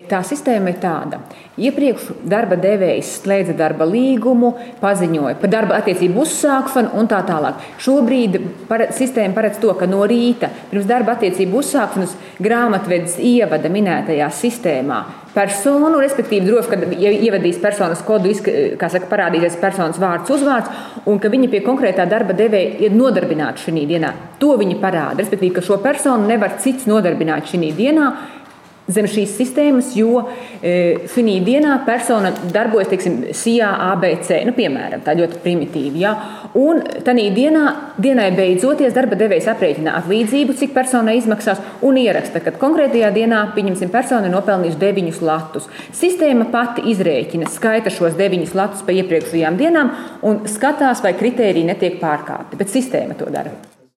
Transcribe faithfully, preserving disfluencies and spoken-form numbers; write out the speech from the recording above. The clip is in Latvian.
Tā sistēma ir tāda. Iepriekš darba devējs slēdza darba līgumu, paziņoja par darba attiecību uzsākšanu un tā tālāk. Šobrīd pare, sistēma paredz to, ka no rīta pirms darba attiecību uzsākšanas grāmatvedis ievada minētajā sistēmā personu, respektīvi droši, kad ievadīs personas kodu, kā saka, parādīsies personas vārds, uzvārds, un ka viņi pie konkrētā darba devēja ir nodarbināti šī dienā. To viņi parāda, respektīvi, ka šo personu nevar cits nodarbināt šī dienā zem šīs sistēmas, jo e, šī dienā persona darbojas, teiksim, S I A A B C, nu, piemēram, tā ļoti primitīvi, ja? Un tanī dienā, dienai beidzoties, darba devējs aprēķina atlīdzību, cik personai izmaksās, un ieraksta, ka konkrētajā dienā, pieņemsim, persona ir nopelnījuši deviņus latus. Sistēma pati izrēķina, skaita šos deviņus latus pa iepriekšējām dienām un skatās, vai kritēriji netiek pārkāpti, bet sistēma to dara.